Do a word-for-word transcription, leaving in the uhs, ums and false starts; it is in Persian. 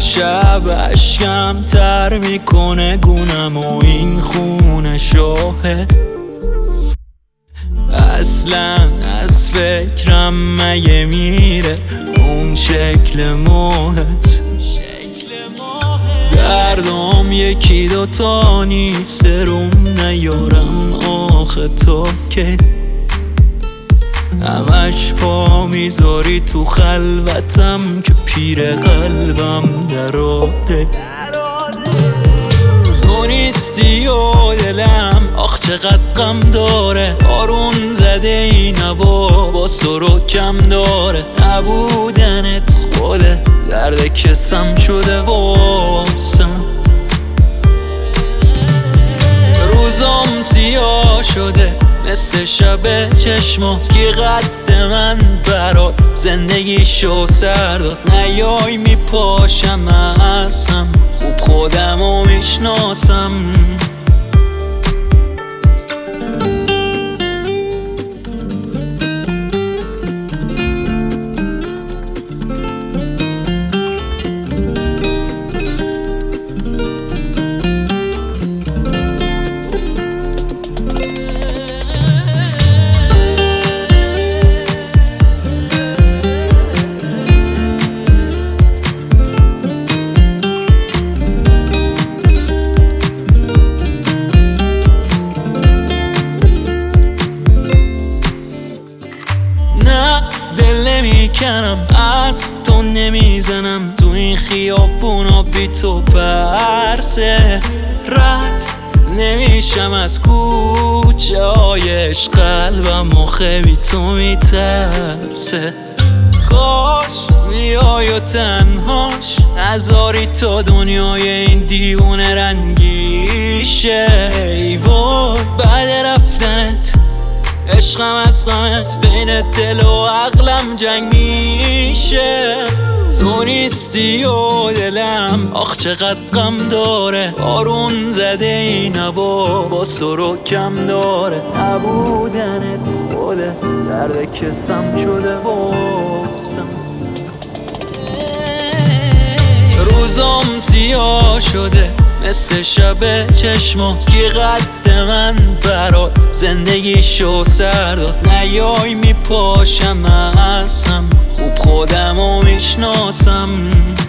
شب اشکم تر میکنه گونم و این خونه شاهد. اصلا از فکرم مگه میره اون شکل ماهت. دردم یکی دوتا نیست روم نیارم آخه تا که همش پا میذاری تو خلوتم که پیر قلبم دراده. تو نیستی و دلم آخ چقدر غم داره. آرون زده این هوا با سرکم داره. نبودنت خوده درد کسم شده واسم. روزم سیاه شده مثل شب چشمات که قد من برات زندگی شو سر داد. نیای میپاشم ازم خوب خودمو میشناسم. دل نمیکنم از تو نمیزنم تو این خیابونا بی تو پرسه. رد نمیشم از کوچه هایش قلبم آخه بی تو میترسه. کاش بیای و تنهاش نذاری تا دنیای این دیوونه رنگیشه. ای وای بعد رفتنت عشقم از غمت بین دل و عقلم جنگ میشه. تو نیستی و دلم آخ چقدر غم داره. آرون زده این هوا با سرکم داره. نبودنت خوده درد کسم شده واسم. روزم سیاه شده مثل شب چشمات که قد من برات زندگی شو سر داد. نیای میپاشم ازم خوب خودمو میشناسم.